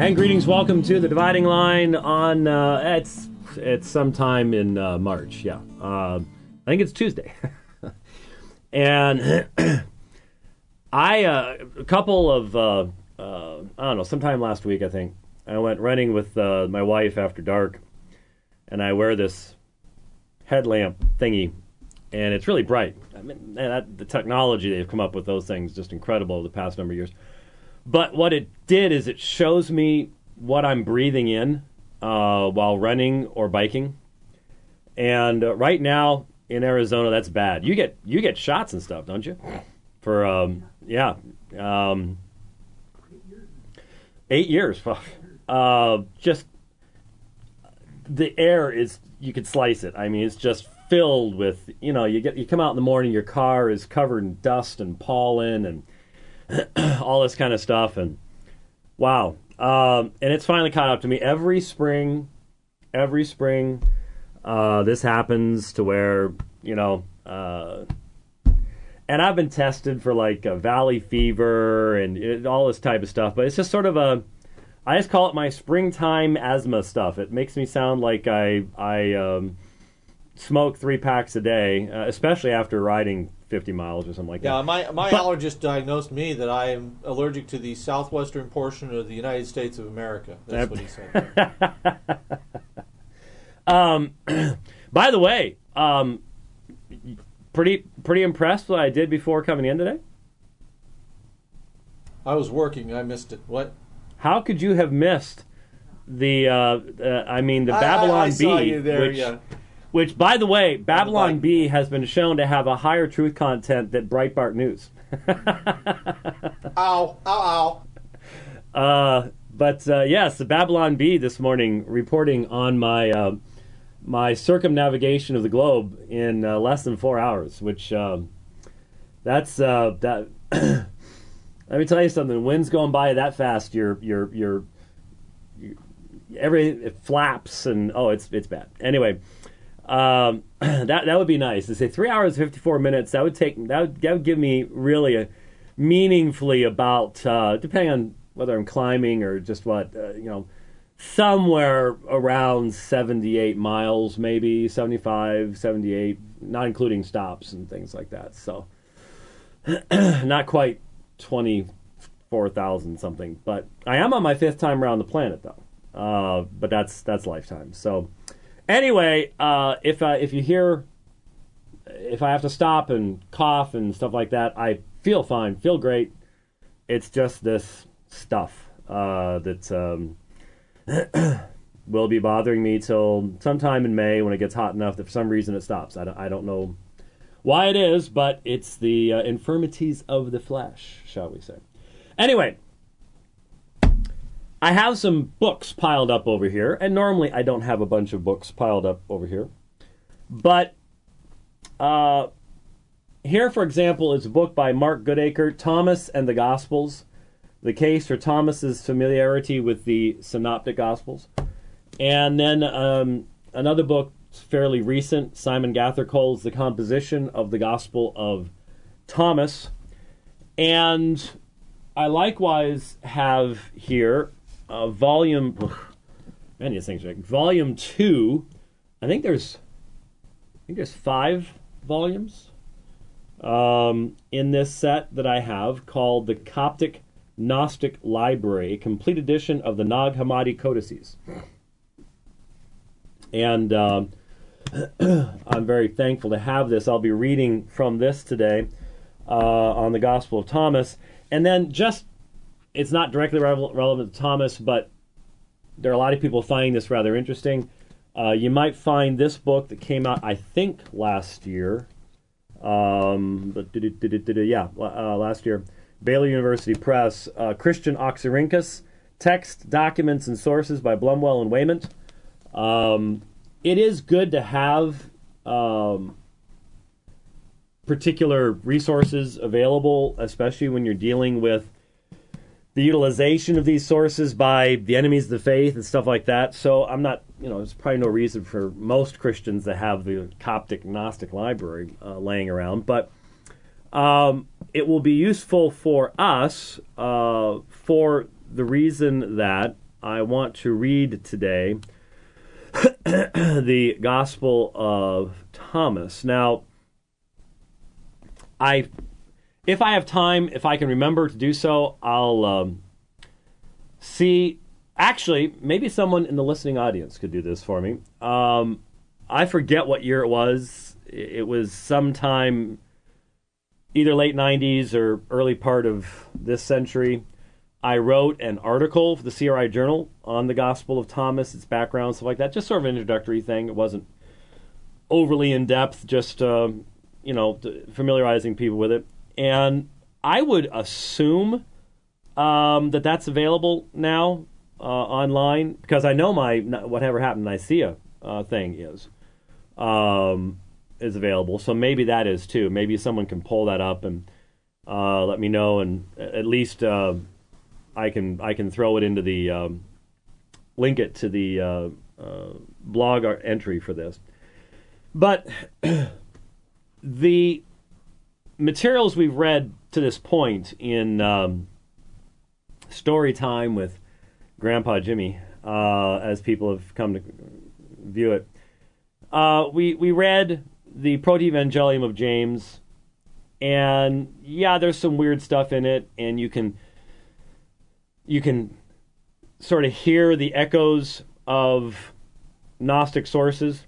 And greetings, welcome to the Dividing Line on, it's sometime in March, yeah. I think it's Tuesday. And a couple of, I don't know, sometime last week, I think, I went running with my wife after dark, and I wear this headlamp thingy, and it's really bright. I mean, the technology they've come up with those things is just incredible over the past number of years. But what it did is it shows me what I'm breathing in while running or biking. And right now in Arizona, that's bad. You get shots and stuff, don't you? For 8 years. Just the air is, you could slice it. I mean, it's just filled with, you come out in the morning, your car is covered in dust and pollen and all this kind of stuff, and wow. And it's finally caught up to me. Every spring, this happens to where, and I've been tested for like valley fever and all this type of stuff, but it's just sort of I just call it my springtime asthma stuff. It makes me sound like I smoke 3 packs a day, especially after riding 50 miles or something like that. Yeah, my allergist diagnosed me that I am allergic to the southwestern portion of the United States of America. That's what he said. By the way, pretty impressed with what I did before coming in today? I was working. I missed it. What? How could you have missed the Babylon I Bee? saw you there, yeah. Which, by the way, Babylon Bee has been shown to have a higher truth content than Breitbart News. Ow, ow, ow. Yes, the Babylon Bee this morning reporting on my circumnavigation of the globe in less than 4 hours, which that's that. Let me tell you something. The wind's going by that fast. It flaps and it's bad. Anyway. That would be nice. To say 3 hours 54 minutes. That would give me really meaningfully about depending on whether I'm climbing or just what somewhere around 78 miles, maybe 75, 78, not including stops and things like that. So not quite 24,000 something, but I am on my 5th time around the planet though. But that's lifetime. So. Anyway, if I have to stop and cough and stuff like that, I feel fine, feel great. It's just this stuff that will be bothering me till sometime in May when it gets hot enough that for some reason it stops. I don't know why it is, but it's the infirmities of the flesh, shall we say. Anyway. I have some books piled up over here, and normally I don't have a bunch of books piled up over here. But here, for example, is a book by Mark Goodacre, Thomas and the Gospels, the case for Thomas's familiarity with the Synoptic Gospels. And then another book, fairly recent, Simon Gathercole's The Composition of the Gospel of Thomas. And I likewise have here volume 2. I think there's 5 volumes in this set that I have called the Coptic Gnostic Library, a complete edition of the Nag Hammadi Codices. And I'm very thankful to have this. I'll be reading from this today on the Gospel of Thomas, and then it's not directly relevant to Thomas, but there are a lot of people finding this rather interesting. You might find this book that came out, I think, last year. Last year. Baylor University Press. Christian Oxyrhynchus, Text, Documents, and Sources by Blumwell and Waymont. It is good to have particular resources available, especially when you're dealing with the utilization of these sources by the enemies of the faith and stuff like that. So I'm not, there's probably no reason for most Christians to have the Coptic Gnostic Library laying around. But it will be useful for us for the reason that I want to read today the Gospel of Thomas. Now, if I have time, if I can remember to do so, I'll see. Actually, maybe someone in the listening audience could do this for me. I forget what year it was. It was sometime either late 90s or early part of this century. I wrote an article for the CRI Journal on the Gospel of Thomas, its background, stuff like that. Just sort of an introductory thing. It wasn't overly in-depth, just, familiarizing people with it. And I would assume that that's available now online, because I know my Whatever Happened in Nicaea thing is available. So maybe that is too. Maybe someone can pull that up and let me know, and at least I can throw it into the link it to the blog entry for this. But the materials we've read to this point in Story Time with Grandpa Jimmy, as people have come to view it, we read the Proto-Evangelium of James, and yeah, there's some weird stuff in it, and you can sort of hear the echoes of Gnostic sources.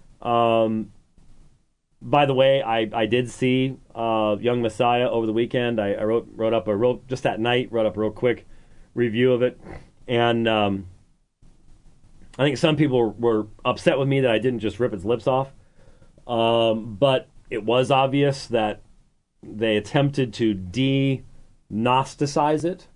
By the way, I did see Young Messiah over the weekend. I wrote just that night, wrote up a real quick review of it, and I think some people were upset with me that I didn't just rip its lips off. But it was obvious that they attempted to de-Gnosticize it.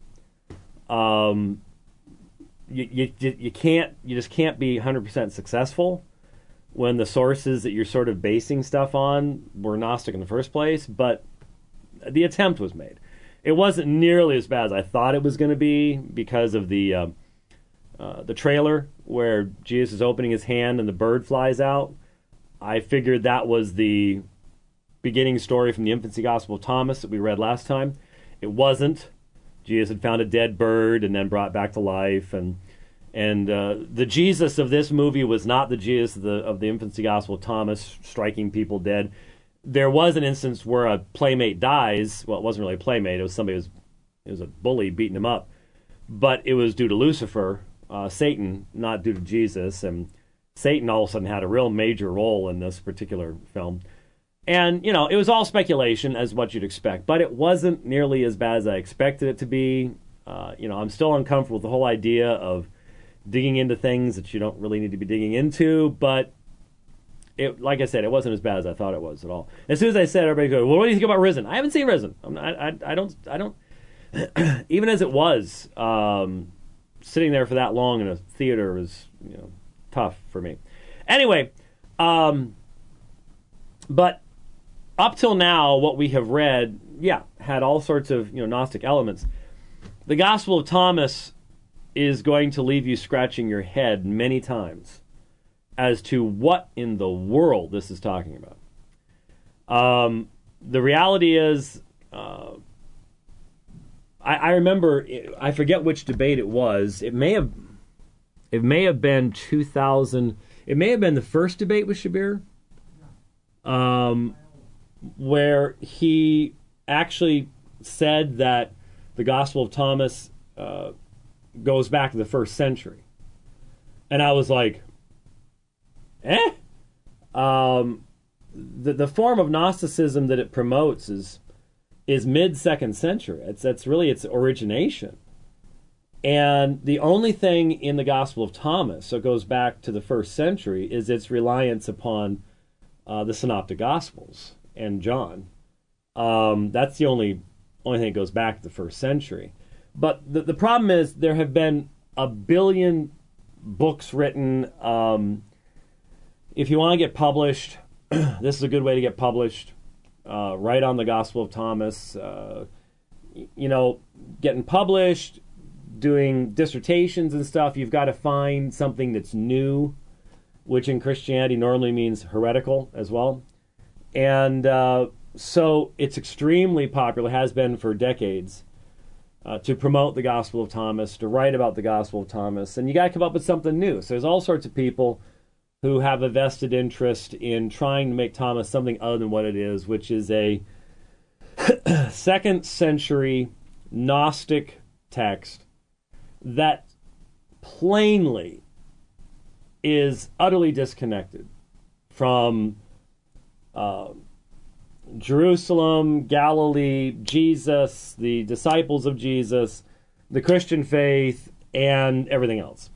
You just can't be 100% successful when the sources that you're sort of basing stuff on were Gnostic in the first place, but the attempt was made. It wasn't nearly as bad as I thought it was going to be because of the trailer where Jesus is opening his hand and the bird flies out. I figured that was the beginning story from the Infancy Gospel of Thomas that we read last time. It wasn't. Jesus had found a dead bird and then brought back to life, and the Jesus of this movie was not the Jesus of the Infancy Gospel of Thomas, striking people dead. There was an instance where a playmate dies. Well, it wasn't really a playmate. It was somebody it was a bully beating him up, but it was due to Lucifer, Satan, not due to Jesus. And Satan all of a sudden had a real major role in this particular film. And, it was all speculation, as what you'd expect, but it wasn't nearly as bad as I expected it to be. I'm still uncomfortable with the whole idea of digging into things that you don't really need to be digging into, but like I said, it wasn't as bad as I thought it was at all. As soon as I said, everybody goes, "Well, what do you think about Risen?" I haven't seen Risen. I don't. Even as it was, sitting there for that long in a theater was, tough for me. Anyway, but up till now, what we have read, had all sorts of Gnostic elements. The Gospel of Thomas is going to leave you scratching your head many times as to what in the world this is talking about. The reality is, I remember, I forget which debate it was. It may have been 2000. It may have been the first debate with Shabir, where he actually said that the Gospel of Thomas goes back to the first century. And I was like, The form of Gnosticism that it promotes is mid-second century. That's really its origination. And the only thing in the Gospel of Thomas, so it goes back to the first century, is its reliance upon the Synoptic Gospels and John. That's the only thing that goes back to the first century. But the problem is there have been a billion books written. If you want to get published, this is a good way to get published. Write on the Gospel of Thomas. Getting published, doing dissertations and stuff, you've got to find something that's new, which in Christianity normally means heretical as well. And so it's extremely popular, has been for decades. to promote the Gospel of Thomas, to write about the Gospel of Thomas, and you got to come up with something new. So there's all sorts of people who have a vested interest in trying to make Thomas something other than what it is, which is a 2nd century Gnostic text that plainly is utterly disconnected from Jerusalem, Galilee, Jesus, the disciples of Jesus, the Christian faith, and everything else.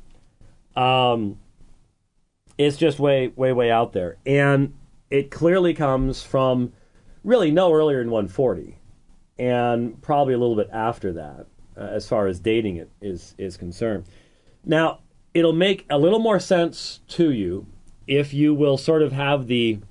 It's just way out there. And it clearly comes from really no earlier than 140, and probably a little bit after that, as far as dating it is concerned. Now, it'll make a little more sense to you if you will sort of have the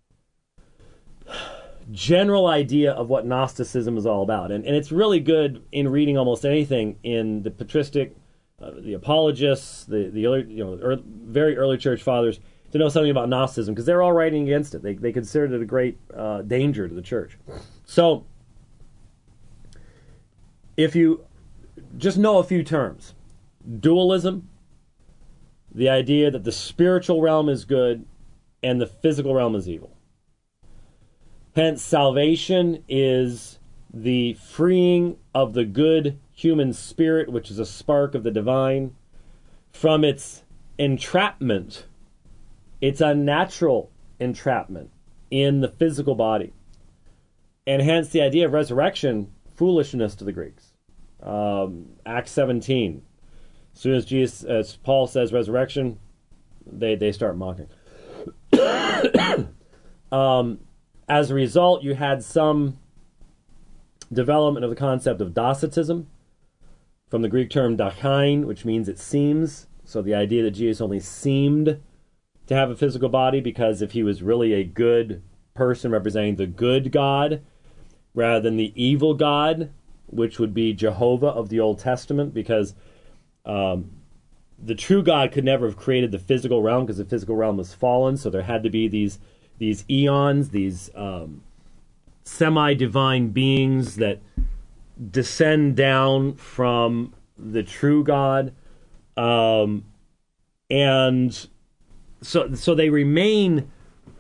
general idea of what Gnosticism is all about. And it's really good in reading almost anything in the patristic, the apologists, the early, very early church fathers, to know something about Gnosticism, because they're all writing against it. They considered it a great danger to the church. So, if you just know a few terms: dualism, the idea that the spiritual realm is good and the physical realm is evil. Hence, salvation is the freeing of the good human spirit, which is a spark of the divine, from its entrapment, its unnatural entrapment in the physical body. And hence the idea of resurrection, foolishness to the Greeks. Acts 17. As soon as Jesus, as Paul says resurrection, they start mocking. As a result, you had some development of the concept of Docetism, from the Greek term dachein, which means it seems. So the idea that Jesus only seemed to have a physical body, because if he was really a good person representing the good God, rather than the evil God, which would be Jehovah of the Old Testament, because the true God could never have created the physical realm, because the physical realm was fallen, so there had to be these eons, these semi-divine beings that descend down from the true God, and so they remain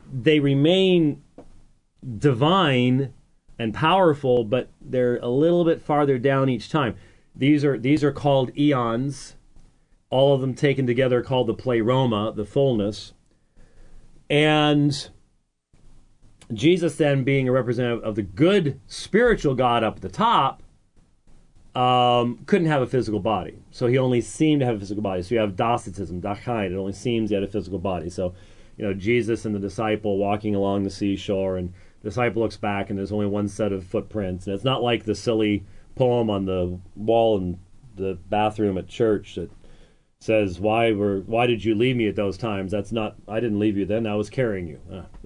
divine and powerful, but they're a little bit farther down each time. These are called eons, all of them taken together called the pleroma, the fullness. And Jesus then, being a representative of the good spiritual God up at the top, couldn't have a physical body. So he only seemed to have a physical body. So you have Docetism, dachein, it only seems he had a physical body. So, Jesus and the disciple walking along the seashore, and the disciple looks back and there's only one set of footprints. And it's not like the silly poem on the wall in the bathroom at church that says, why did you leave me at those times? That's not, I didn't leave you then, I was carrying you.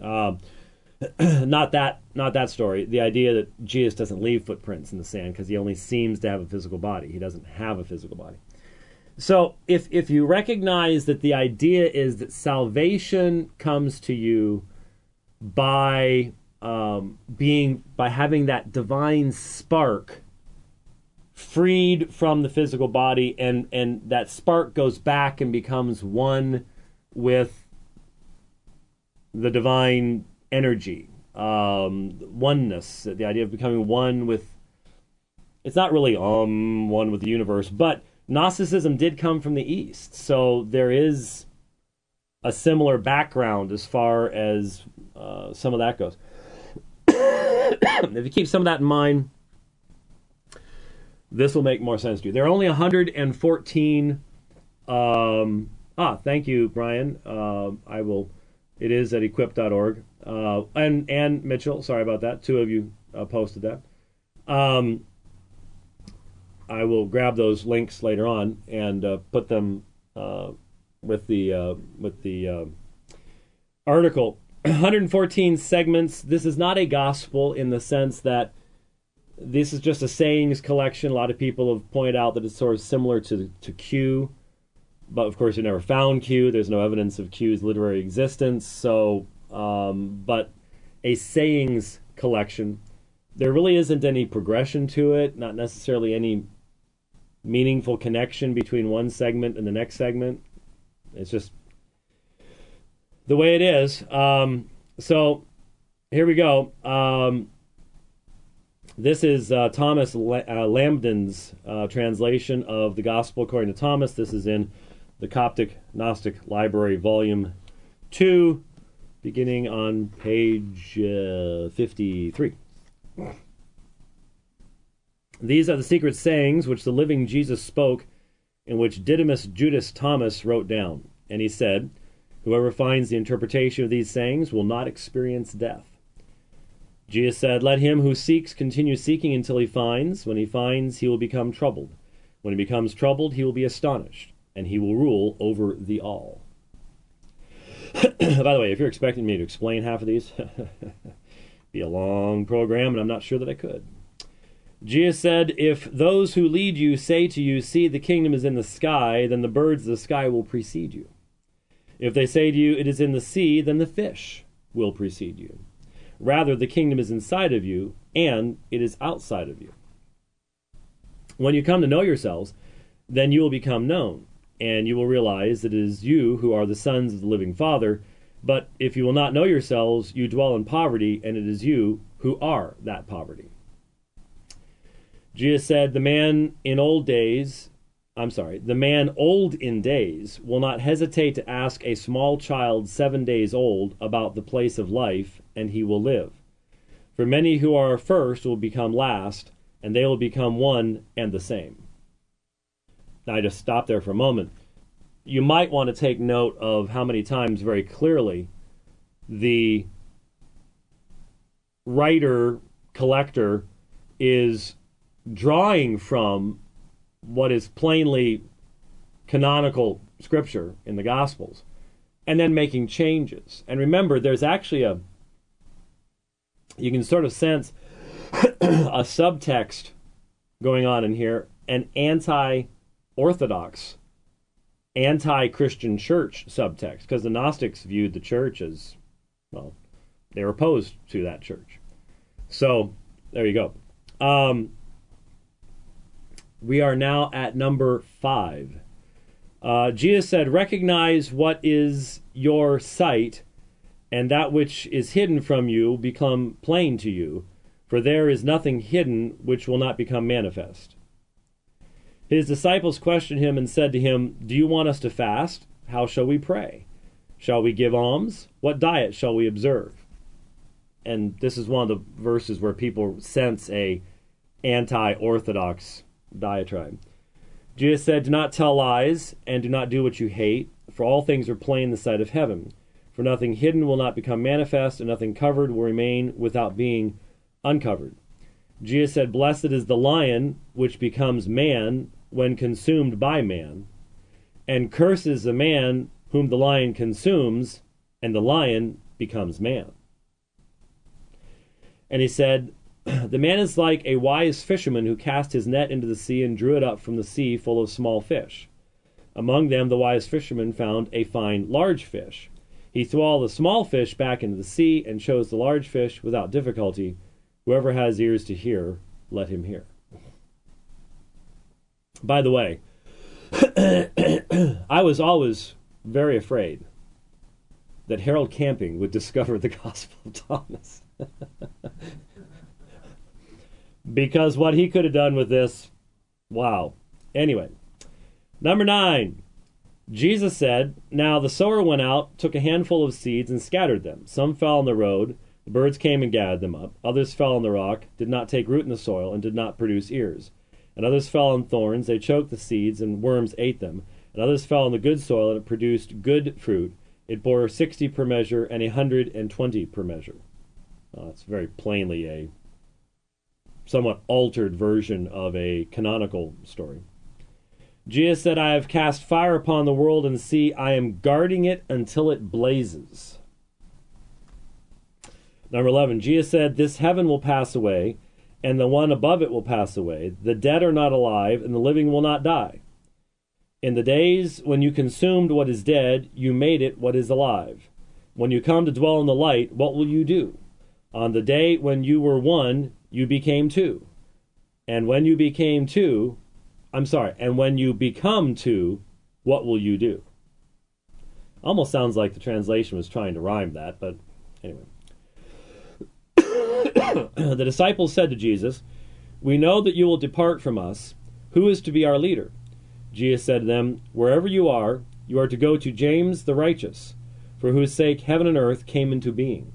Not that story. The idea that Jesus doesn't leave footprints in the sand because he only seems to have a physical body. He doesn't have a physical body. So if you recognize that the idea is that salvation comes to you by having that divine spark freed from the physical body, and that spark goes back and becomes one with the divine energy, oneness, the idea of becoming one with, it's not really one with the universe, but Gnosticism did come from the East, so there is a similar background as far as some of that goes. If you keep some of that in mind, this will make more sense to you. There are only 114. Thank you, Brian. It is at equip.org. And Mitchell, sorry about that. Two of you posted that. I will grab those links later on and put them with the article. 114 segments. This is not a gospel in the sense that this is just a sayings collection. A lot of people have pointed out that it's sort of similar to Q, but of course you never found Q. There's no evidence of Q's literary existence. So, but a sayings collection. There really isn't any progression to it, not necessarily any meaningful connection between one segment and the next segment. It's just the way it is. So here we go. This is Thomas Lambden's translation of the Gospel according to Thomas. This is in the Coptic Gnostic Library, Volume 2, beginning on page 53. These are the secret sayings which the living Jesus spoke, and which Didymus Judas Thomas wrote down. And he said, whoever finds the interpretation of these sayings will not experience death. Jesus said, let him who seeks continue seeking until he finds. When he finds, he will become troubled. When he becomes troubled, he will be astonished, and he will rule over the all. By the way, if you're expecting me to explain half of these, be a long program, and I'm not sure that I could. Jesus said, if those who lead you say to you, see, the kingdom is in the sky, then the birds of the sky will precede you. If they say to you, it is in the sea, then the fish will precede you. Rather, the kingdom is inside of you, and it is outside of you. When you come to know yourselves, then you will become known, and you will realize that it is you who are the sons of the living Father. But if you will not know yourselves, you dwell in poverty, and it is you who are that poverty. Jesus said, the man old in days will not hesitate to ask a small child 7 days old about the place of life, and he will live. For many who are first will become last, and they will become one and the same. Now I just stop there for a moment. You might want to take note of how many times very clearly the writer, collector, is drawing from what is plainly canonical scripture in the Gospels, and then making changes. And remember, there's actually you can sort of sense a subtext going on in here, an anti-Orthodox, anti-Christian church subtext, because the Gnostics viewed the church as, well, they were opposed to that church. So, there you go. We are now at number 5. Jesus said, recognize what is your sight, and that which is hidden from you become plain to you, for there is nothing hidden which will not become manifest. His disciples questioned him and said to him, do you want us to fast? How shall we pray? Shall we give alms? What diet shall we observe? And this is one of the verses where people sense a anti-Orthodox diatribe. Jesus said, do not tell lies, and do not do what you hate, for all things are plain in the sight of heaven. For nothing hidden will not become manifest, and nothing covered will remain without being uncovered. Jesus said, blessed is the lion which becomes man when consumed by man, and curses the man whom the lion consumes, and the lion becomes man. And he said, the man is like a wise fisherman who cast his net into the sea and drew it up from the sea full of small fish. Among them the wise fisherman found a fine large fish. He threw all the small fish back into the sea and chose the large fish without difficulty. Whoever has ears to hear, let him hear. By the way, I was always very afraid that Harold Camping would discover the Gospel of Thomas. Because what he could have done with this, wow. Anyway, number 9. Jesus said, now the sower went out, took a handful of seeds, and scattered them. Some fell on the road. The birds came and gathered them up. Others fell on the rock, did not take root in the soil, and did not produce ears. And others fell on thorns. They choked the seeds, and worms ate them. And others fell on the good soil, and it produced good fruit. It bore 60 per measure, and 120 per measure. It's very plainly a somewhat altered version of a canonical story. Jesus said, I have cast fire upon the world and sea. I am guarding it until it blazes. Number 11, Jesus said, this heaven will pass away, and the one above it will pass away. The dead are not alive, and the living will not die. In the days when you consumed what is dead, you made it what is alive. When you come to dwell in the light, what will you do? On the day when you were one, you became two. And when you became two, I'm sorry, and when you become two, what will you do? Almost sounds like the translation was trying to rhyme that, but anyway. The disciples said to Jesus, "We know that you will depart from us. Who is to be our leader?" Jesus said to them, "Wherever you are to go to James the righteous, for whose sake heaven and earth came into being."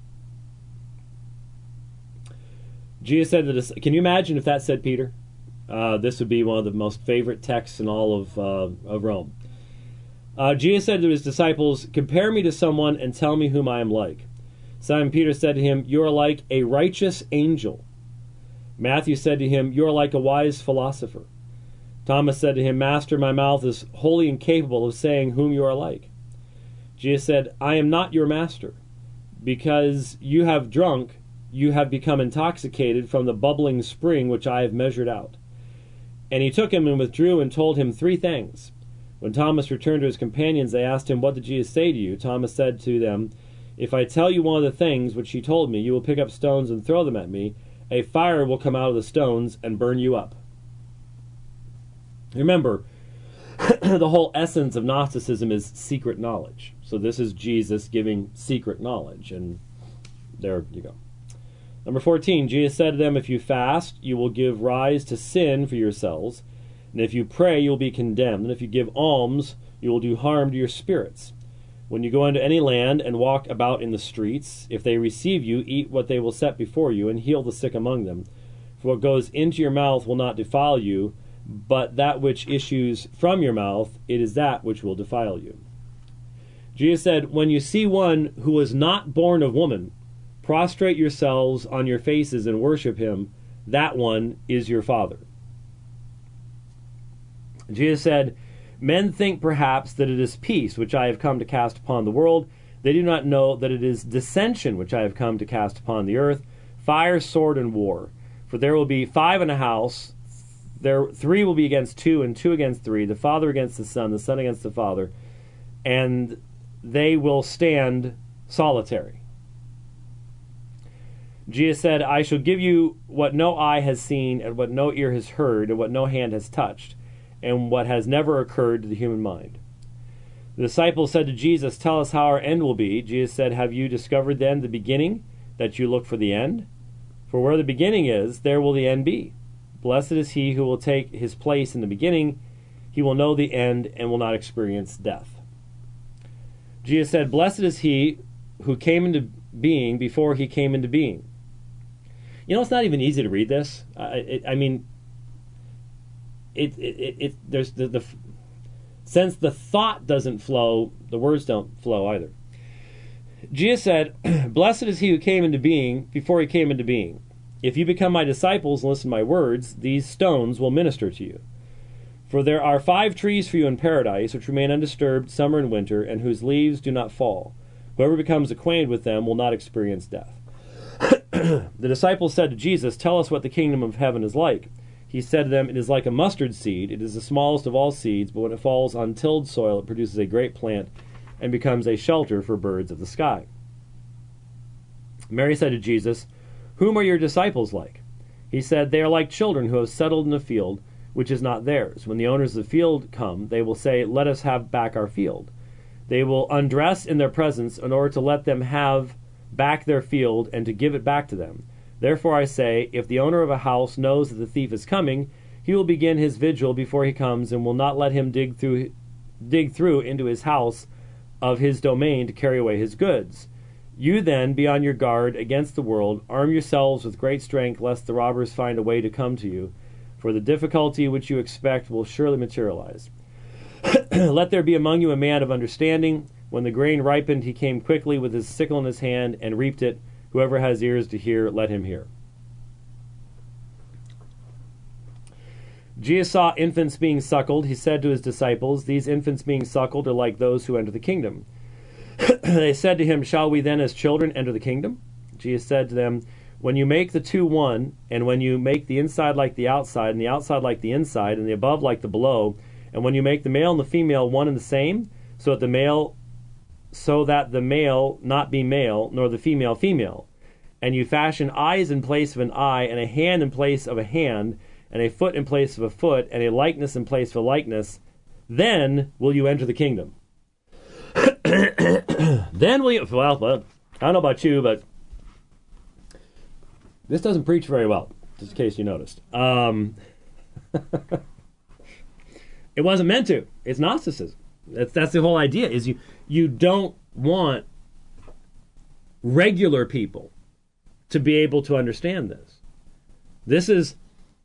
Jesus said to this. Can you imagine if that said Peter? This would be one of the most favorite texts in all of Rome. Jesus said to his disciples, "Compare me to someone and tell me whom I am like." Simon Peter said to him, "You are like a righteous angel." Matthew said to him, "You are like a wise philosopher." Thomas said to him, "Master, my mouth is wholly incapable of saying whom you are like." Jesus said, "I am not your master. Because you have drunk, you have become intoxicated from the bubbling spring which I have measured out." And he took him and withdrew and told him 3 things. When Thomas returned to his companions, they asked him, "What did Jesus say to you?" Thomas said to them, "If I tell you one of the things which he told me, you will pick up stones and throw them at me. A fire will come out of the stones and burn you up." Remember, the whole essence of Gnosticism is secret knowledge. So this is Jesus giving secret knowledge, and there you go. Number 14, Jesus said to them, "If you fast, you will give rise to sin for yourselves. And if you pray, you will be condemned. And if you give alms, you will do harm to your spirits. When you go into any land and walk about in the streets, if they receive you, eat what they will set before you, and heal the sick among them. For what goes into your mouth will not defile you, but that which issues from your mouth, it is that which will defile you." Jesus said, "When you see one who was not born of woman, prostrate yourselves on your faces and worship him. That one is your Father." Jesus said, "Men think perhaps that it is peace which I have come to cast upon the world. They do not know that it is dissension which I have come to cast upon the earth, fire, sword, and war. For there will be 5 in a house, 3 will be against 2, and 2 against 3, the father against the son against the father, and they will stand solitary." Jesus said, "I shall give you what no eye has seen, and what no ear has heard, and what no hand has touched, and what has never occurred to the human mind." The disciples said to Jesus, "Tell us how our end will be." Jesus said, "Have you discovered then the beginning, that you look for the end? For where the beginning is, there will the end be. Blessed is he who will take his place in the beginning. He will know the end and will not experience death." Jesus said, "Blessed is he who came into being before he came into being." You know, it's not even easy to read this. There's the since the thought doesn't flow, the words don't flow either. Jesus said, "Blessed is he who came into being before he came into being. If you become my disciples and listen to my words, these stones will minister to you. For there are 5 trees for you in paradise, which remain undisturbed summer and winter, and whose leaves do not fall. Whoever becomes acquainted with them will not experience death." The disciples said to Jesus, "Tell us what the kingdom of heaven is like." He said to them, "It is like a mustard seed. It is the smallest of all seeds, but when it falls on tilled soil, it produces a great plant and becomes a shelter for birds of the sky." Mary said to Jesus, "Whom are your disciples like?" He said, "They are like children who have settled in a field which is not theirs. When the owners of the field come, they will say, 'Let us have back our field.' They will undress in their presence in order to let them have back their field and to give it back to them. Therefore I say, if the owner of a house knows that the thief is coming, he will begin his vigil before he comes and will not let him dig through into his house of his domain to carry away his goods. You then be on your guard against the world, arm yourselves with great strength, lest the robbers find a way to come to you, for the difficulty which you expect will surely materialize. Let there be among you a man of understanding. When the grain ripened, he came quickly with his sickle in his hand and reaped it. Whoever has ears to hear, let him hear." Jesus saw infants being suckled. He said to his disciples, "These infants being suckled are like those who enter the kingdom." They said to him, "Shall we then as children enter the kingdom?" Jesus said to them, "When you make the 2 one, and when you make the inside like the outside, and the outside like the inside, and the above like the below, and when you make the male and the female one and the same, so that the male not be male, nor the female female, and you fashion eyes in place of an eye, and a hand in place of a hand, and a foot in place of a foot, and a likeness in place of a likeness, then will you enter the kingdom. Then will you... Well, I don't know about you, but this doesn't preach very well, just in case you noticed. It wasn't meant to. It's Gnosticism. That's the whole idea, is you don't want regular people to be able to understand this. This is...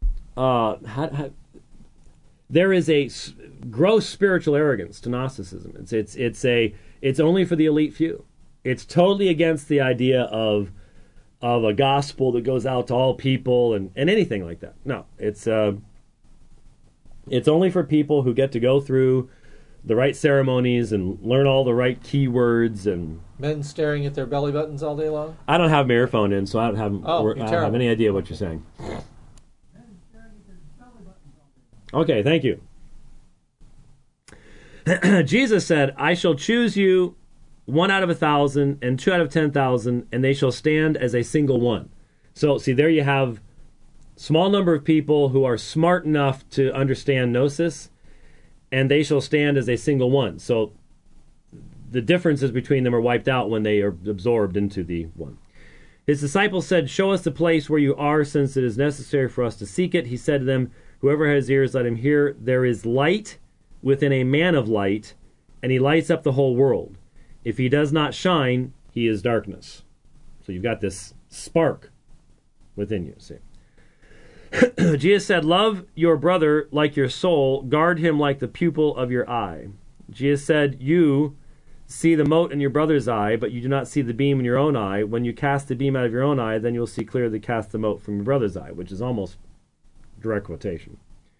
there is a gross spiritual arrogance to Gnosticism. It's only for the elite few. It's totally against the idea of a gospel that goes out to all people and anything like that. No, it's only for people who get to go through the right ceremonies and learn all the right keywords and... Men staring at their belly buttons all day long? I don't have my earphone in, so I don't have any idea what you're saying. Okay, thank you. Jesus said, I shall choose you 1 out of 1,000 and 2 out of 10,000, and they shall stand as a single one. So, see, there you have small number of people who are smart enough to understand Gnosis, and they shall stand as a single one. So the differences between them are wiped out when they are absorbed into the one. His disciples said, show us the place where you are, since it is necessary for us to seek it. He said to them, whoever has ears, let him hear. There is light within a man of light, and he lights up the whole world. If he does not shine, he is darkness. So you've got this spark within you, see. Jesus said, love your brother like your soul, guard him like the pupil of your eye. Jesus said, you see the mote in your brother's eye, but you do not see the beam in your own eye. When you cast the beam out of your own eye, then you will see clearly cast the mote from your brother's eye, which is almost direct quotation.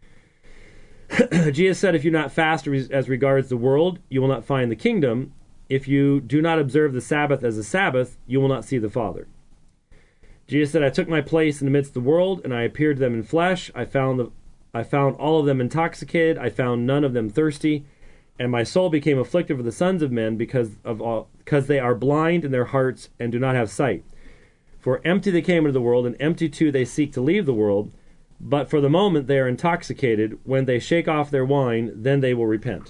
Jesus said, if you do not fast as regards the world, you will not find the kingdom. If you do not observe the Sabbath as a Sabbath, you will not see the Father. Jesus said, I took my place in the midst of the world, and I appeared to them in flesh. I found all of them intoxicated. I found none of them thirsty. And my soul became afflicted for the sons of men, because they are blind in their hearts and do not have sight. For empty they came into the world, and empty too they seek to leave the world. But for the moment they are intoxicated. When they shake off their wine, then they will repent.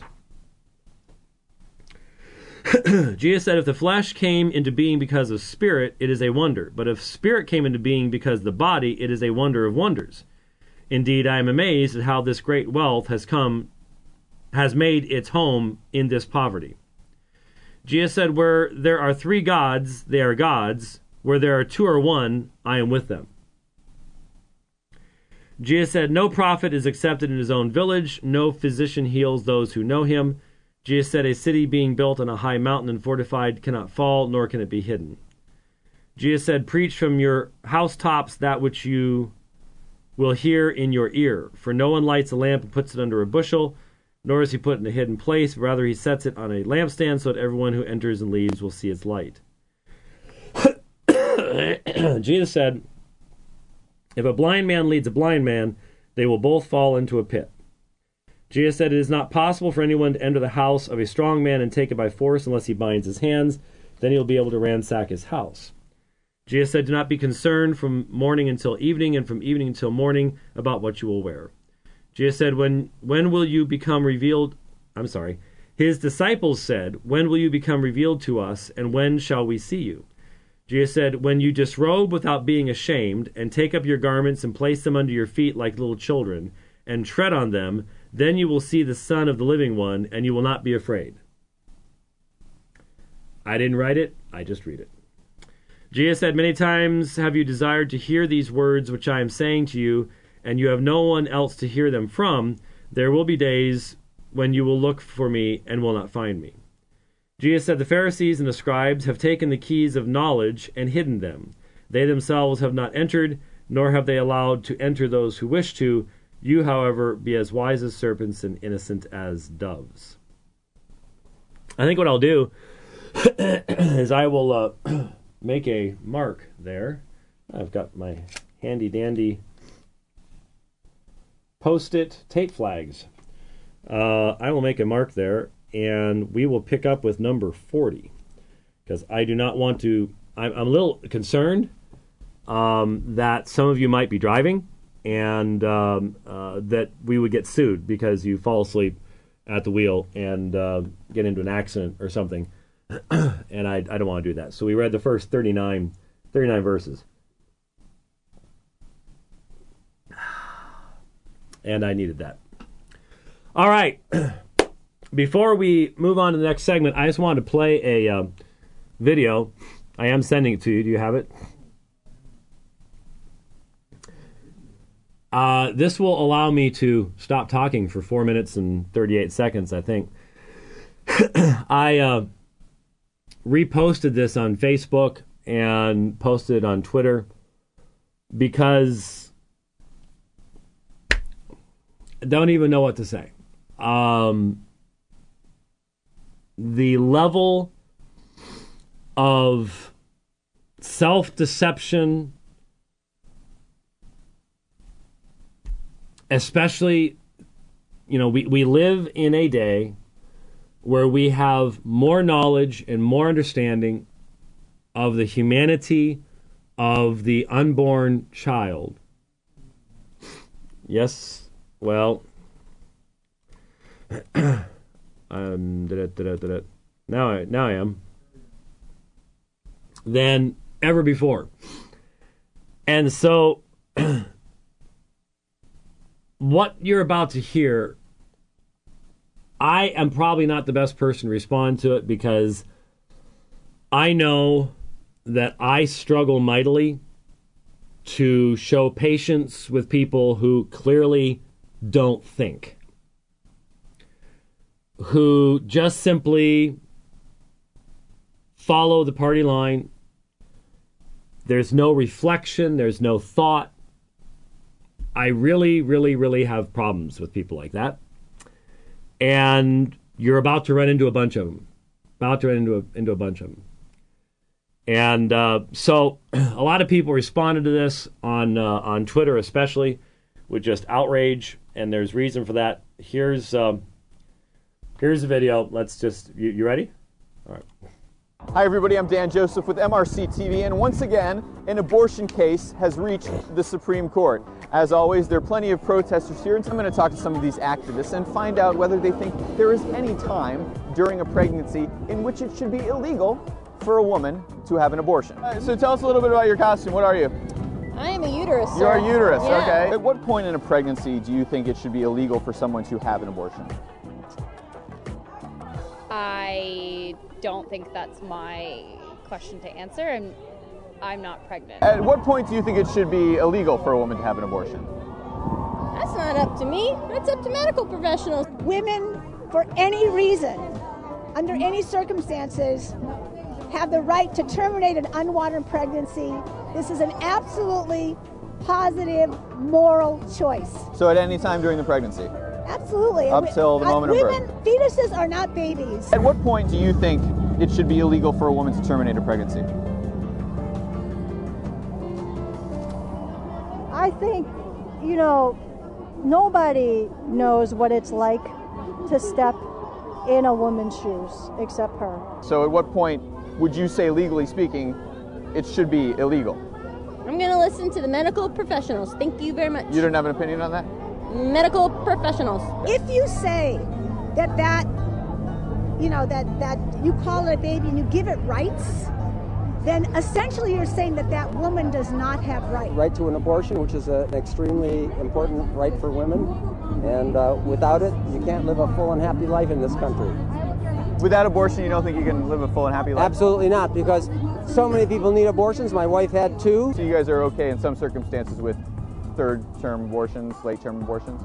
Jesus said, if the flesh came into being because of spirit, it is a wonder. But if spirit came into being because of the body, it is a wonder of wonders. Indeed, I am amazed at how this great wealth has made its home in this poverty. Jesus said, where there are 3 gods, they are gods. Where there are 2 or 1, I am with them. Jesus said, no prophet is accepted in his own village. No physician heals those who know him. Jesus said, a city being built on a high mountain and fortified cannot fall, nor can it be hidden. Jesus said, preach from your housetops that which you will hear in your ear. For no one lights a lamp and puts it under a bushel, nor is he put in a hidden place. Rather, he sets it on a lampstand so that everyone who enters and leaves will see its light. Jesus said, if a blind man leads a blind man, they will both fall into a pit. Jesus said, it is not possible for anyone to enter the house of a strong man and take it by force unless he binds his hands. Then he'll be able to ransack his house. Jesus said, do not be concerned from morning until evening and from evening until morning about what you will wear. Jesus said, when will you become revealed? His disciples said, when will you become revealed to us, and when shall we see you? Jesus said, when you disrobe without being ashamed, and take up your garments and place them under your feet like little children, and tread on them, then you will see the Son of the Living One, and you will not be afraid. I didn't write it, I just read it. Jesus said, many times have you desired to hear these words which I am saying to you, and you have no one else to hear them from. There will be days when you will look for me and will not find me. Jesus said, the Pharisees and the scribes have taken the keys of knowledge and hidden them. They themselves have not entered, nor have they allowed to enter those who wish to. You, however, be as wise as serpents and innocent as doves. I think what I'll do is I will make a mark there. I've got my handy-dandy Post-it tape flags. I will make a mark there, and we will pick up with number 40, because I do not want to... I'm a little concerned that some of you might be driving, and that we would get sued because you fall asleep at the wheel and get into an accident or something. And I don't want to do that. So we read the first 39 verses. And I needed that. All right. Before we move on to the next segment, I just wanted to play a video. I am sending it to you. Do you have it? This will allow me to stop talking for 4 minutes and 38 seconds, I think. I reposted this on Facebook and posted it on Twitter because I don't even know what to say. The level of self-deception, especially, we live in a day where we have more knowledge and more understanding of the humanity of the unborn child. Yes, well, now I am, than ever before. And so what you're about to hear, I am probably not the best person to respond to it because I know that I struggle mightily to show patience with people who clearly don't think, who just simply follow the party line. There's no reflection, there's no thought. I really, really, really have problems with people like that. And you're about to run into a bunch of them. Into a bunch of them. And so a lot of people responded to this on Twitter, especially, with just outrage, and there's reason for that. Here's the video. Let's just, you ready? All right. Hi everybody, I'm Dan Joseph with MRC TV, and once again, an abortion case has reached the Supreme Court. As always, there are plenty of protesters here, and so I'm going to talk to some of these activists and find out whether they think there is any time during a pregnancy in which it should be illegal for a woman to have an abortion. So tell us a little bit about your costume. What are you? I am a uterus, sir. You're a uterus, yeah. Okay. At what point in a pregnancy do you think it should be illegal for someone to have an abortion? I don't think that's my question to answer, and I'm not pregnant. At what point do you think it should be illegal for a woman to have an abortion? That's not up to me. That's up to medical professionals. Women, for any reason, under any circumstances, have the right to terminate an unwanted pregnancy. This is an absolutely positive, moral choice. So at any time during the pregnancy? Absolutely. Up till the moment of birth. Fetuses are not babies. At what point do you think it should be illegal for a woman to terminate a pregnancy? I think, nobody knows what it's like to step in a woman's shoes except her. So at what point would you say, legally speaking, it should be illegal? I'm going to listen to the medical professionals. Thank you very much. You don't have an opinion on that? Medical professionals. If you say that you call it a baby and you give it rights, then essentially you're saying that woman does not have rights. Right to an abortion, which is an extremely important right for women, and without it, you can't live a full and happy life in this country. Without abortion, you don't think you can live a full and happy life? Absolutely not, because so many people need abortions. My wife had 2. So you guys are okay in some circumstances with third-term abortions, late-term abortions?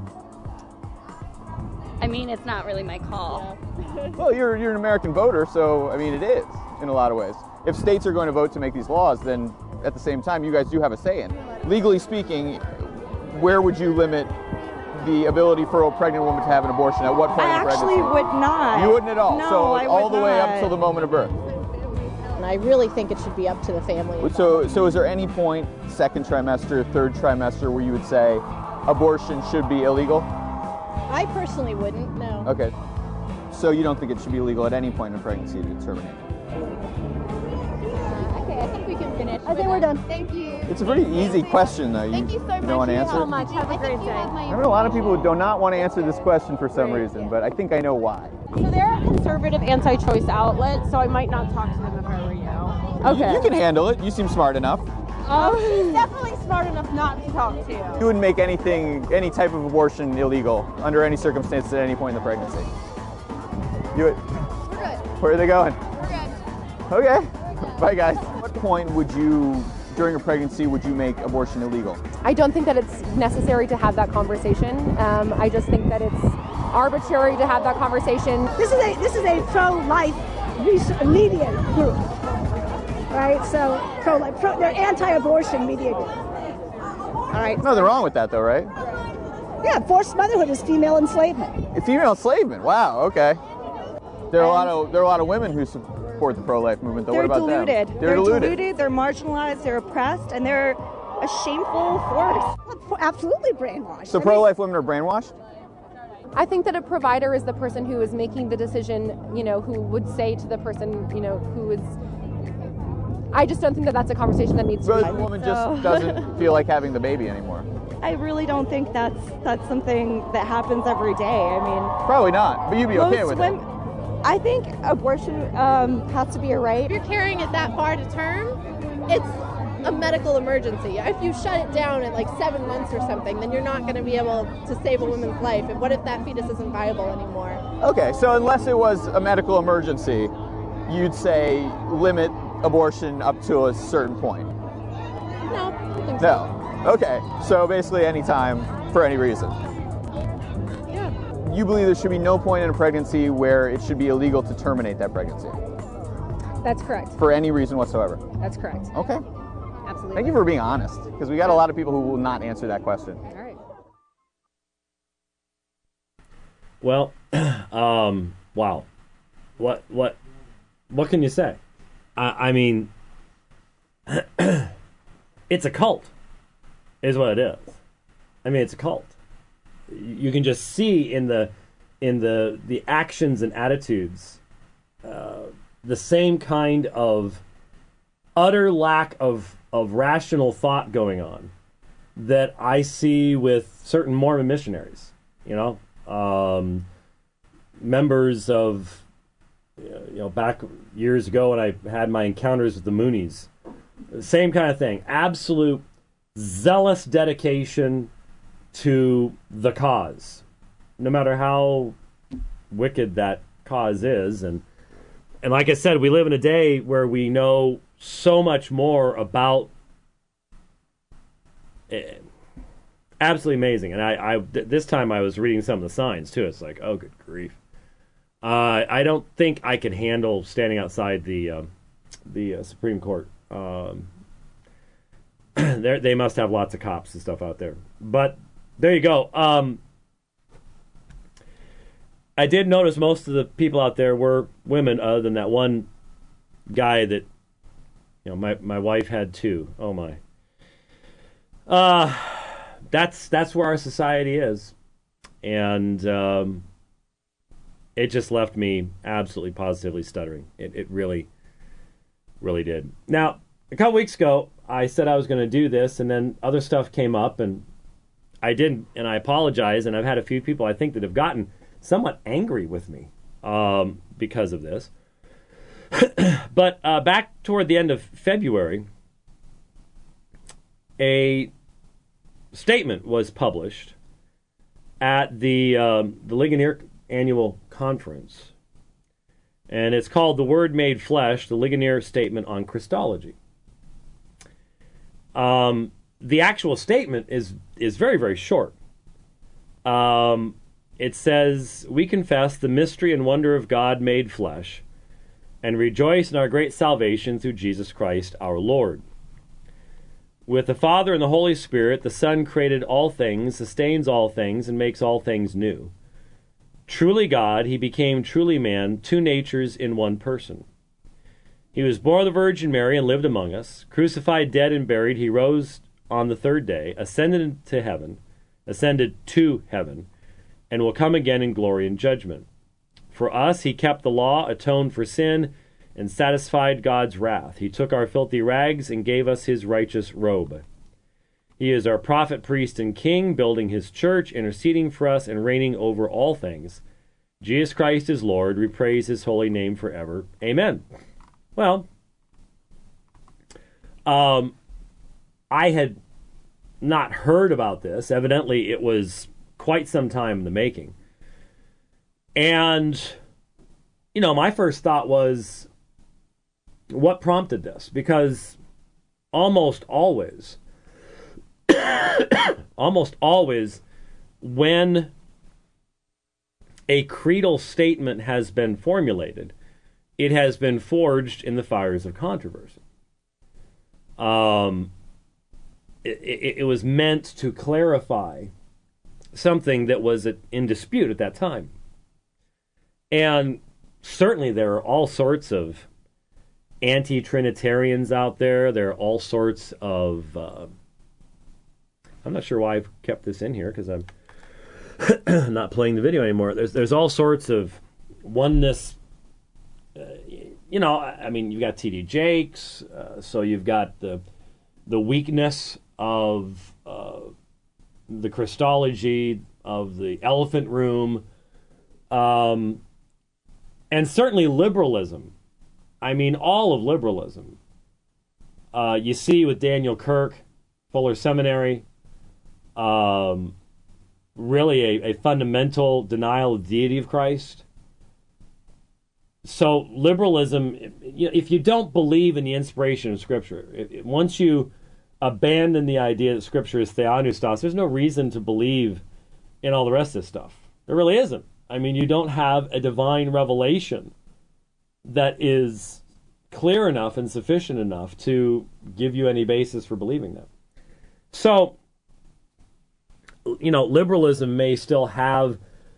I mean, it's not really my call. Yeah. Well, you're an American voter, so, I mean, it is, in a lot of ways. If states are going to vote to make these laws, then at the same time, you guys do have a say in it. Legally speaking, where would you limit the ability for a pregnant woman to have an abortion? At what point in pregnancy? I actually would not. You wouldn't at all? No, so I all would the way up not. till the moment of birth? And I really think it should be up to the family. So is there any point, second trimester, third trimester, where you would say abortion should be illegal? I personally wouldn't, no. Okay. So you don't think it should be illegal at any point in pregnancy to terminate? I Okay, I think we can finish. I think we're done. Thank you. It's a pretty easy question, though. Thank you so much. don't want to answer? so much. Have a great day. I know a lot of people who do not want to answer this question for some reason, but I think I know why. So they're a conservative anti-choice outlet, so I might not talk to them if I were you. Okay. You can handle it. You seem smart enough. She's definitely smart enough not to talk to. You wouldn't make any type of abortion illegal under any circumstances at any point in the pregnancy. You would. We're good. Where are they going? We're good. Okay. Bye, guys. At what point during a pregnancy, would you make abortion illegal? I don't think that it's necessary to have that conversation. I just think that it's arbitrary to have that conversation. This is a pro-life media group, right? So pro-life, they're anti-abortion media group. All right. Nothing wrong with that, though, right? Yeah, forced motherhood is female enslavement. Female enslavement. Wow. Okay. There are a lot of women who support the pro-life movement. Though. They're What about deluded. them? They're deluded. They're marginalized. They're oppressed, and they're a shameful force. Absolutely brainwashed. So pro-life women are brainwashed? I think that a provider is the person who is making the decision, who would say to the person, who is... I just don't think that that's a conversation that needs to be... The woman just doesn't feel like having the baby anymore. I really don't think that's something that happens every day. I mean... Probably not, but you'd be okay with it. I think abortion has to be a right. If you're carrying it that far to term, it's a medical emergency. If you shut it down at like 7 months or something, then you're not going to be able to save a woman's life. And what if that fetus isn't viable anymore? Okay, so unless it was a medical emergency, you'd say limit abortion up to a certain point. No, I think so. No. Okay, so basically any time for any reason. Yeah. You believe there should be no point in a pregnancy where it should be illegal to terminate that pregnancy? That's correct. For any reason whatsoever? That's correct. Okay. Absolutely. Thank you for being honest, because we got a lot of people who will not answer that question. All right. Well, wow. What can you say? I mean, it's a cult, is what it is. I mean, it's a cult. You can just see in the actions and attitudes the same kind of utter lack of rational thought going on that I see with certain Mormon missionaries. Members of back years ago when I had my encounters with the Moonies, same kind of thing. Absolute zealous dedication to the cause, no matter how wicked that cause is. And like I said, we live in a day where we know so much more about it. Absolutely amazing. And I this time I was reading some of the signs too. It's like, oh, good grief. I don't think I could handle standing outside the Supreme Court. They must have lots of cops and stuff out there. But there you go. I did notice most of the people out there were women, other than that one guy that, my wife had too. Oh my. That's where our society is, and it just left me absolutely positively stuttering. It really, really did. Now, a couple weeks ago, I said I was going to do this, and then other stuff came up, and I didn't, and I apologize, and I've had a few people, I think, that have gotten somewhat angry with me because of this. But back toward the end of February, a statement was published at the Ligonier Annual Conference, and it's called "The Word Made Flesh: The Ligonier Statement on Christology." The actual statement is very, very short. It says, "We confess the mystery and wonder of God made flesh, and rejoice in our great salvation through Jesus Christ our Lord. With the Father and the Holy Spirit, the Son created all things, sustains all things, and makes all things new. Truly God, he became truly man, two natures in one person. He was born of the Virgin Mary and lived among us. Crucified, dead, and buried, he rose on the third day, ascended to heaven, and will come again in glory and judgment. For us, he kept the law, atoned for sin, and satisfied God's wrath. He took our filthy rags and gave us his righteous robe. He is our prophet, priest, and king, building his church, interceding for us, and reigning over all things. Jesus Christ is Lord. We praise his holy name forever. Amen. Well, I had not heard about this. Evidently, it was quite some time in the making. And, my first thought was, what prompted this? Because almost always, when a creedal statement has been formulated, it has been forged in the fires of controversy. It was meant to clarify something that was in dispute at that time. And certainly there are all sorts of anti-Trinitarians out there. There are all sorts of... I'm not sure why I've kept this in here, because I'm not playing the video anymore. There's all sorts of oneness. You've got T.D. Jakes, so you've got the weakness of the Christology, of the elephant room, and certainly liberalism. All of liberalism. You see with Daniel Kirk, Fuller Seminary, really a fundamental denial of the deity of Christ. So liberalism, if you don't believe in the inspiration of Scripture, once you abandon the idea that Scripture is theopneustos, there's no reason to believe in all the rest of this stuff. There really isn't. You don't have a divine revelation that is clear enough and sufficient enough to give you any basis for believing that. So, liberalism may still have,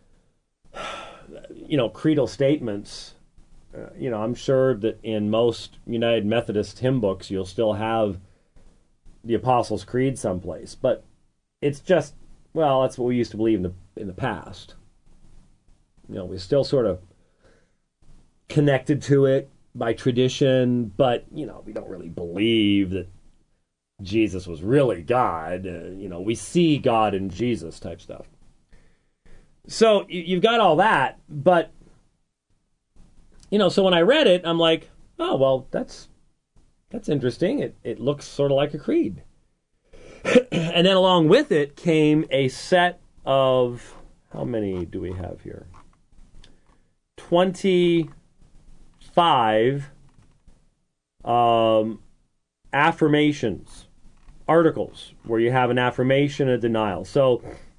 creedal statements. I'm sure that in most United Methodist hymn books, you'll still have the Apostles' Creed someplace. But it's just, that's what we used to believe in the past. We still sort of connected to it by tradition, but, we don't really believe that Jesus was really God. We see God in Jesus type stuff. So you've got all that, but, so when I read it, I'm like, oh, well, that's interesting. It looks sort of like a creed. And then along with it came a set of, how many do we have here? 25 affirmations, articles, where you have an affirmation and a denial. So,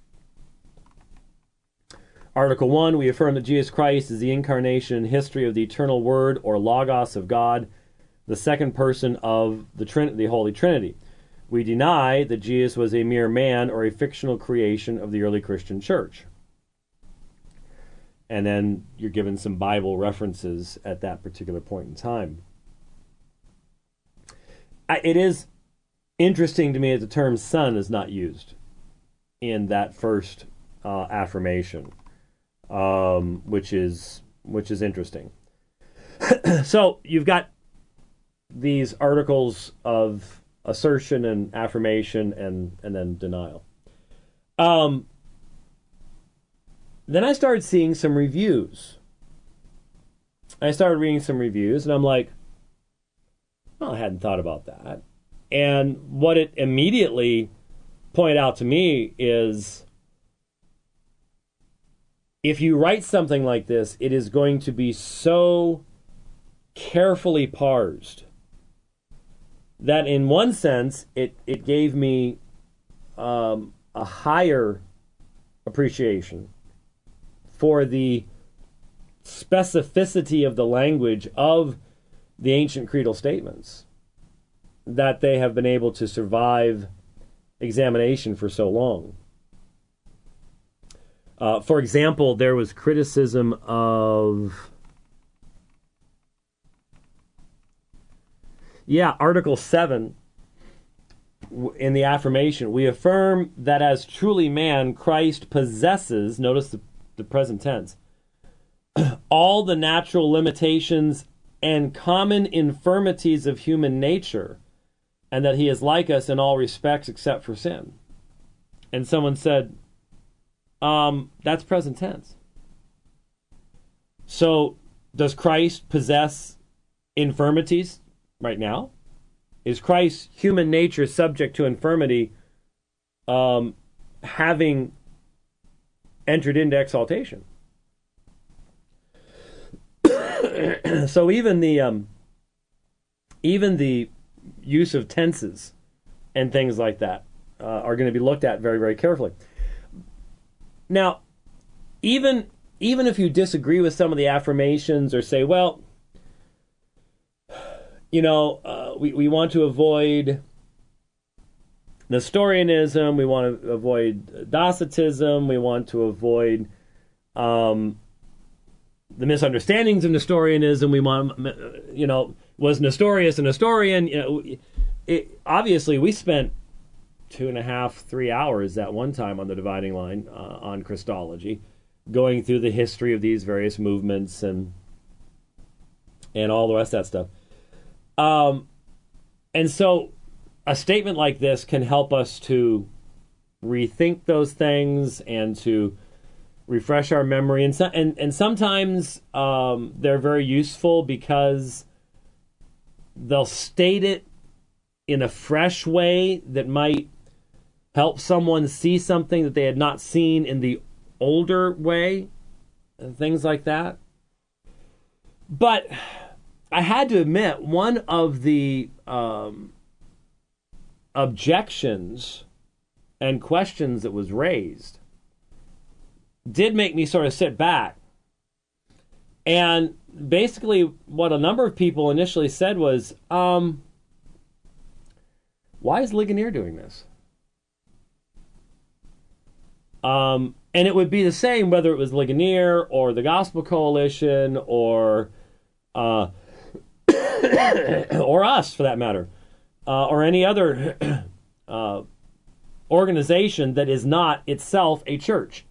Article 1, we affirm that Jesus Christ is the incarnation and history of the eternal Word, or Logos of God, the second person of the Holy Trinity. We deny that Jesus was a mere man or a fictional creation of the early Christian church. And then you're given some Bible references at that particular point in time. It is interesting to me that the term son is not used in that first affirmation, which is interesting. So you've got these articles of assertion and affirmation and then denial. Then I started seeing some reviews. I started reading some reviews, and I'm like, well, I hadn't thought about that. And what it immediately pointed out to me is, if you write something like this, it is going to be so carefully parsed that in one sense, it gave me a higher appreciation for the specificity of the language of the ancient creedal statements, that they have been able to survive examination for so long. For example, there was criticism of... Article 7 in the affirmation. We affirm that as truly man, Christ possesses, notice the present tense, all the natural limitations and common infirmities of human nature, and that he is like us in all respects except for sin. And someone said, that's present tense. So, does Christ possess infirmities right now? Is Christ's human nature subject to infirmity, having entered into exaltation? So even the use of tenses and things like that are going to be looked at very, very carefully. Now, even if you disagree with some of the affirmations or say, well, we want to avoid Nestorianism, we want to avoid Docetism, we want to avoid the misunderstandings of Nestorianism, we want, was Nestorius a Nestorian? Obviously, we spent 2.5, 3 hours at one time on the Dividing Line on Christology, going through the history of these various movements and all the rest of that stuff. And so a statement like this can help us to rethink those things and to refresh our memory. And sometimes they're very useful because they'll state it in a fresh way that might help someone see something that they had not seen in the older way, and things like that. But I had to admit, one of the objections and questions that was raised did make me sort of sit back. And basically what a number of people initially said was, why is Ligonier doing this? And it would be the same whether it was Ligonier or the Gospel Coalition or or us, for that matter, or any other organization that is not itself a church.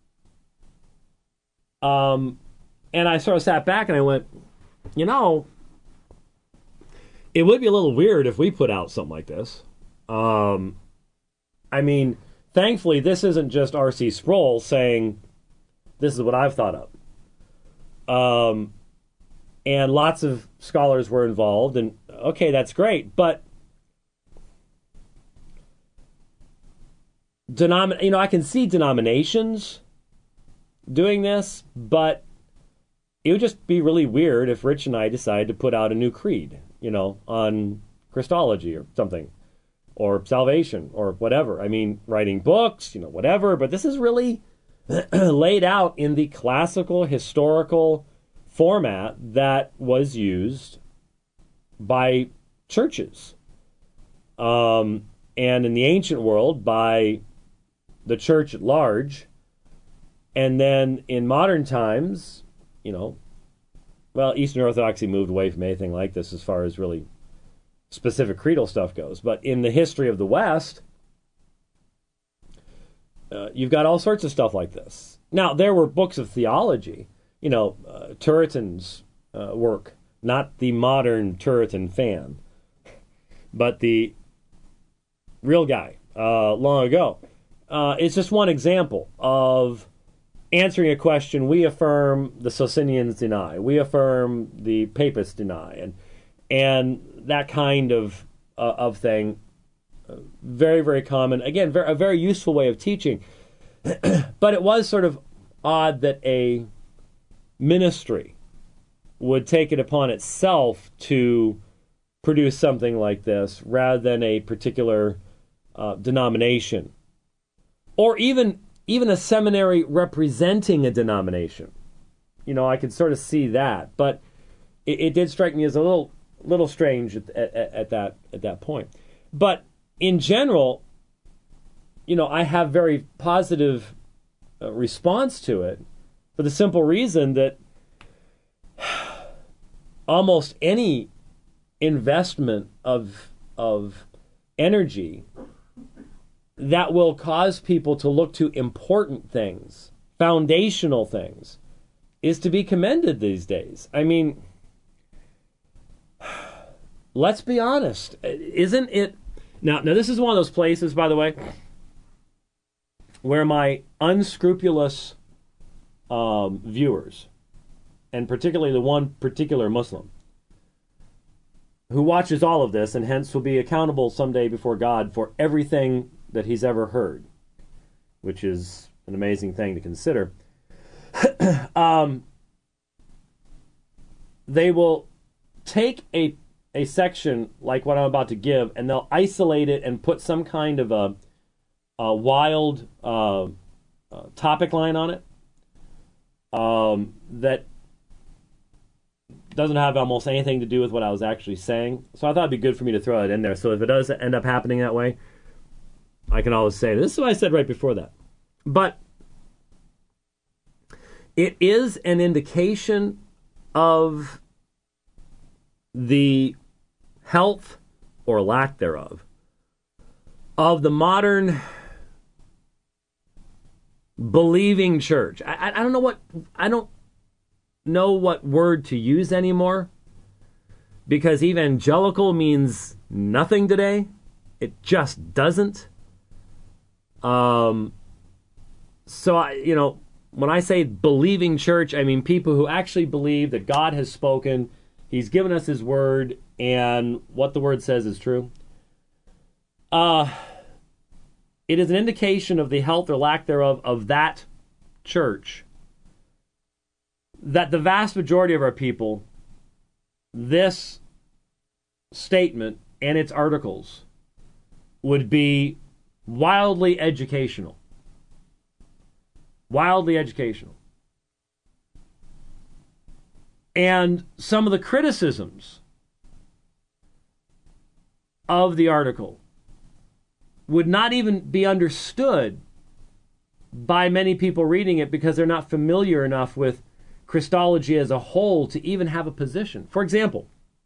And I sort of sat back and I went, it would be a little weird if we put out something like this. Thankfully, this isn't just R.C. Sproul saying, this is what I've thought of. And lots of scholars were involved, and okay, that's great, but I can see denominations doing this, but it would just be really weird if Rich and I decided to put out a new creed, on Christology or something, or salvation, or whatever. Writing books, whatever, but this is really laid out in the classical, historical format that was used by churches. And in the ancient world, by the church at large. And then in modern times, Eastern Orthodoxy moved away from anything like this as far as really specific creedal stuff goes. But in the history of the West, you've got all sorts of stuff like this. Now, there were books of theology, Turretin's work, not the modern Turretin fan, but the real guy long ago. It's just one example of answering a question we affirm the Socinians deny, we affirm the Papists deny, and that kind of thing. Very, very common. Again, a very useful way of teaching. But it was sort of odd that a ministry would take it upon itself to produce something like this rather than a particular denomination. Or even a seminary representing a denomination. I could sort of see that. But it did strike me as a little strange at that point. But in general, I have very positive response to it for the simple reason that almost any investment of energy that will cause people to look to important things, foundational things, is to be commended these days. let's be honest. Isn't it... Now, this is one of those places, by the way, where my unscrupulous viewers, and particularly the one particular Muslim, who watches all of this and hence will be accountable someday before God for everything that he's ever heard, which is an amazing thing to consider. They will take a section like what I'm about to give, and they'll isolate it and put some kind of a wild topic line on it that doesn't have almost anything to do with what I was actually saying. So I thought it'd be good for me to throw it in there. So if it does end up happening that way, I can always say, this is what I said right before that. But it is an indication of the health, or lack thereof, of the modern believing church. I don't know what word to use anymore, because evangelical means nothing today. It just doesn't. So when I say believing church, I mean people who actually believe that God has spoken, he's given us his word, and what the word says is true. It is an indication of the health or lack thereof of that church that the vast majority of our people, this statement and its articles would be wildly educational. Wildly educational. And some of the criticisms of the article would not even be understood by many people reading it because they're not familiar enough with Christology as a whole to even have a position. For example,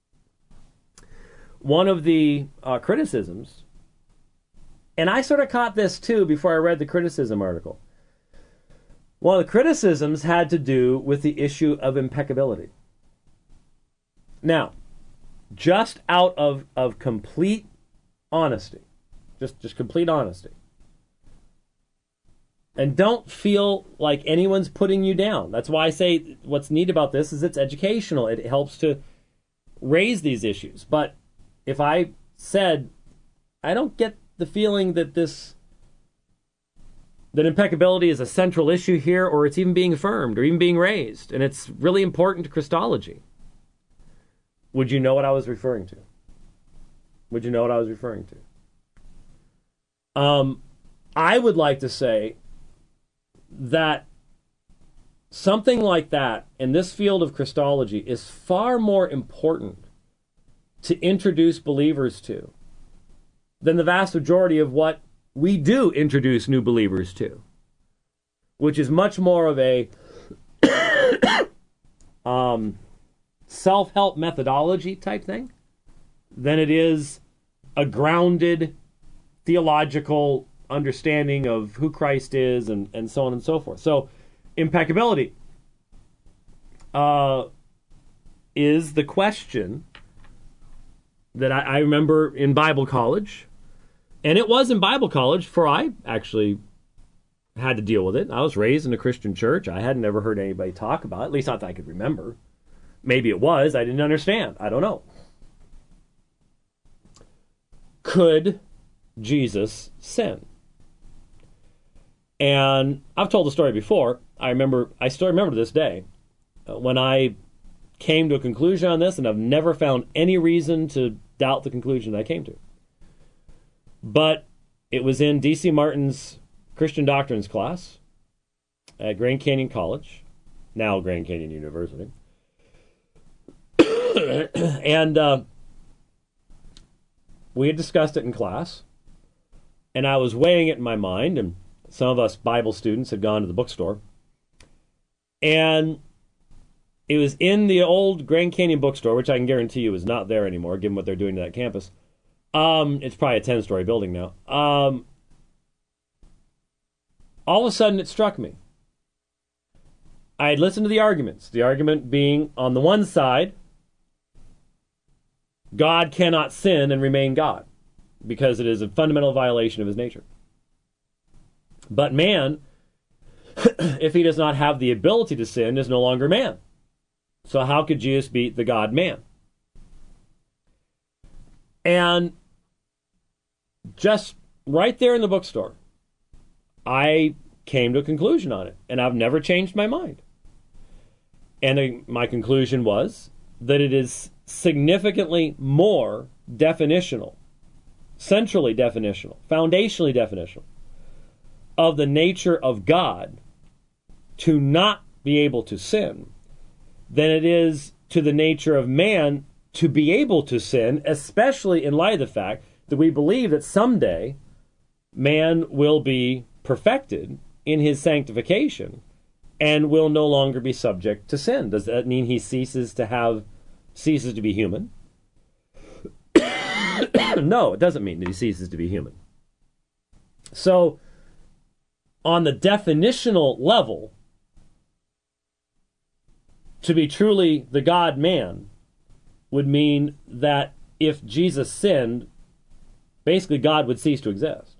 one of the criticisms, and I sort of caught this too before I read the criticism article, one of the criticisms had to do with the issue of impeccability. Now, just out of complete honesty, just complete honesty, and don't feel like anyone's putting you down. That's why I say what's neat about this is it's educational. It helps to raise these issues. But if I said, I don't get the feeling that impeccability is a central issue here, or it's even being affirmed, or even being raised, and it's really important to Christology, would you know what I was referring to? Would you know what I was referring to? I would like to say that something like that in this field of Christology is far more important to introduce believers to than the vast majority of what we do introduce new believers to, which is much more of a self-help methodology type thing than it is a grounded theological understanding of who Christ is and so on and so forth. So impeccability is the question that I remember in Bible college. And it was in Bible college, for I actually had to deal with it. I was raised in a Christian church. I had never heard anybody talk about it, at least not that I could remember. Maybe it was. I didn't understand. I don't know. Could Jesus sin? And I've told the story before. I still remember to this day when I came to a conclusion on this, and I've never found any reason to doubt the conclusion that I came to. But it was in D.C. Martin's Christian Doctrines class at Grand Canyon College, now Grand Canyon University. And we had discussed it in class, and I was weighing it in my mind, and some of us Bible students had gone to the bookstore. And it was in the old Grand Canyon bookstore, which I can guarantee you is not there anymore, given what they're doing to that campus. It's probably a 10-story building now. All of a sudden, it struck me. I had listened to the arguments. The argument being, on the one side, God cannot sin and remain God, because it is a fundamental violation of his nature. But man, if he does not have the ability to sin, is no longer man. So how could Jesus be the God-man? And just right there in the bookstore, I came to a conclusion on it, and I've never changed my mind. And my conclusion was that it is significantly more definitional, centrally definitional, foundationally definitional of the nature of God to not be able to sin than it is to the nature of man to be able to sin, especially in light of the fact that we believe that someday man will be perfected in his sanctification and will no longer be subject to sin. Does that mean he ceases to be human? No, it doesn't mean that he ceases to be human. So, on the definitional level, to be truly the God-man would mean that if Jesus sinned, basically God would cease to exist.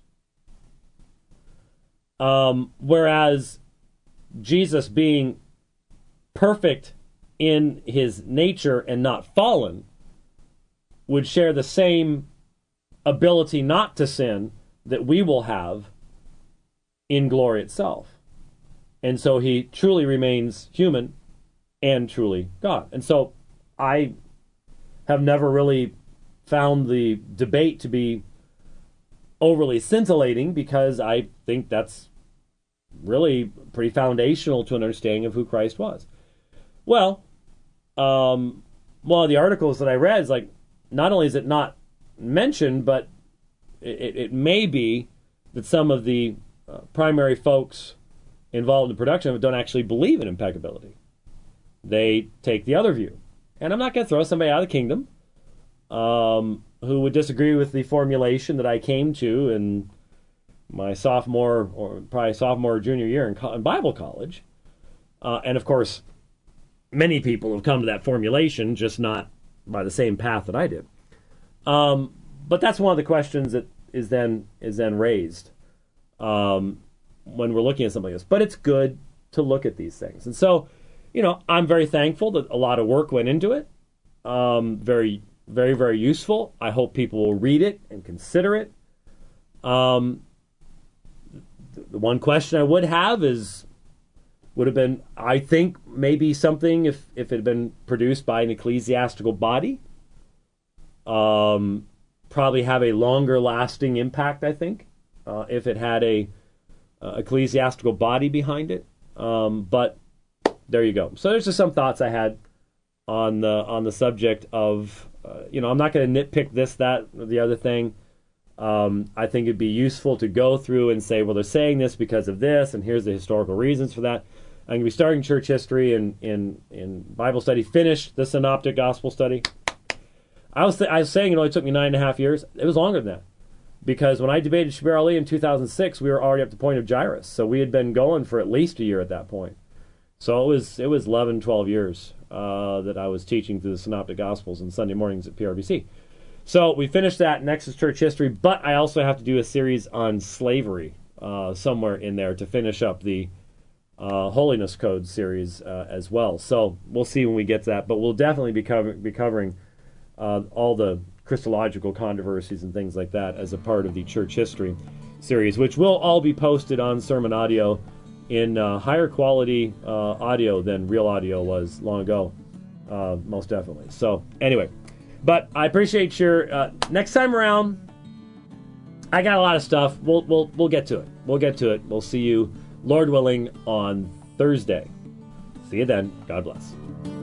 Whereas Jesus being perfect in his nature and not fallen would share the same ability not to sin that we will have in glory itself. And so he truly remains human and truly God. And so I have never really found the debate to be overly scintillating, because I think that's really pretty foundational to an understanding of who Christ was. Well, one of the articles that I read is like, not only is it not mentioned, but it may be that some of the primary folks involved in the production of it don't actually believe in impeccability. They take the other view. And I'm not going to throw somebody out of the kingdom who would disagree with the formulation that I came to in my sophomore or junior year in Bible college. And of course, many people have come to that formulation, just not by the same path that I did. But that's one of the questions that is then raised when we're looking at something like this. But it's good to look at these things. And so, I'm very thankful that a lot of work went into it. Very, very, very useful. I hope people will read it and consider it. The one question I would have would have been, I think, maybe something if it had been produced by an ecclesiastical body. Probably have a longer lasting impact, I think, if it had a ecclesiastical body behind it. But there you go. So there's just some thoughts I had on the subject of, I'm not going to nitpick this, that, or the other thing. I think it'd be useful to go through and say, well, they're saying this because of this, and here's the historical reasons for that. I'm going to be starting church history in Bible study, finished the Synoptic Gospel study. I was saying it only took me 9.5 years. It was longer than that. Because when I debated Shabir Ali in 2006, we were already up to the point of Jairus. So we had been going for at least a year at that point. So it was 11, 12 years that I was teaching through the Synoptic Gospels on Sunday mornings at PRBC. So we finished that. Next is church history. But I also have to do a series on slavery somewhere in there to finish up the Holiness Code series as well. So we'll see when we get to that. But we'll definitely be covering all the Christological controversies and things like that as a part of the church history series, which will all be posted on Sermon Audio in higher quality audio than real audio was long ago, most definitely. So anyway, but I appreciate your next time around. I got a lot of stuff. We'll get to it. We'll see you, Lord willing, on Thursday. See you then. God bless.